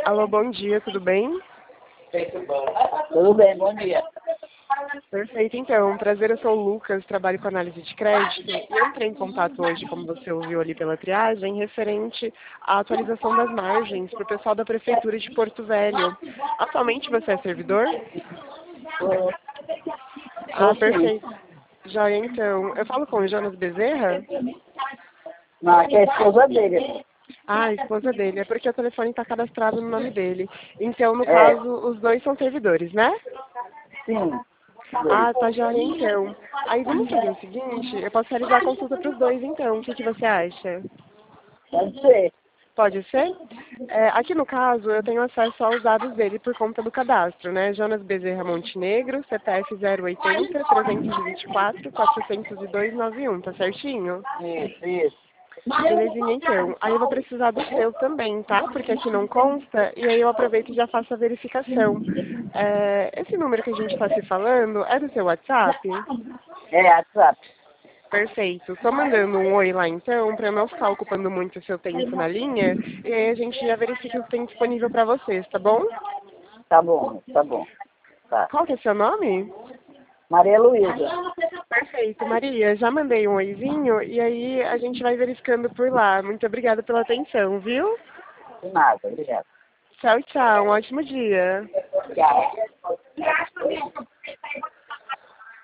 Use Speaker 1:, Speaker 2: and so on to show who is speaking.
Speaker 1: Alô, bom dia, tudo bem?
Speaker 2: Tudo bem, bom dia.
Speaker 1: Perfeito, então. Prazer, eu sou o Lucas, trabalho com análise de crédito e eu entrei em contato hoje, como você ouviu ali pela triagem, referente à atualização das margens para o pessoal da Prefeitura de Porto Velho. Atualmente você é servidor? Ah, perfeito. Joia, então. Eu falo com o Jonas Bezerra?
Speaker 2: Não, que é a esposa dele.
Speaker 1: Ah, a esposa dele. É porque o telefone está cadastrado no nome dele. Então, no
Speaker 2: É,
Speaker 1: caso, os dois são servidores, né?
Speaker 2: sim.
Speaker 1: Ah, tá joia então. Aí vamos fazer o seguinte, eu posso realizar a consulta para os dois então, o que que você acha?
Speaker 2: Pode ser.
Speaker 1: Pode ser? Aqui no caso, eu tenho acesso aos dados dele por conta do cadastro, né? Jonas Bezerra Montenegro, CPF 080 324 402 91, tá certinho?
Speaker 2: Isso.
Speaker 1: Belezinha, então. Aí eu vou precisar do seu também, tá? Porque aqui não consta, e aí eu aproveito e já faço a verificação. Esse número que a gente está se falando é do seu WhatsApp?
Speaker 2: É, WhatsApp.
Speaker 1: Perfeito. Tô mandando um oi lá então, para não ficar ocupando muito o seu tempo na linha, e aí a gente já verifica o que tem disponível para vocês, tá bom?
Speaker 2: Tá bom, tá bom. Tá.
Speaker 1: Qual que é seu nome?
Speaker 2: Maria Luísa.
Speaker 1: Perfeito, Maria. Já mandei um oizinho e aí a gente vai verificando por lá. Muito obrigada pela atenção, viu?
Speaker 2: De nada, obrigado.
Speaker 1: Tchau, tchau. Um ótimo dia.
Speaker 2: Tchau.